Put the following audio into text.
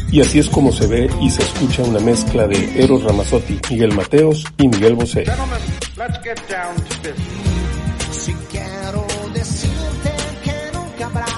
Y así es como se ve y se escucha una mezcla de Eros Ramazzotti, Miguel Mateos y Miguel Bosé. Gentlemen, let's get down to business. Si quiero decirte que nunca habrá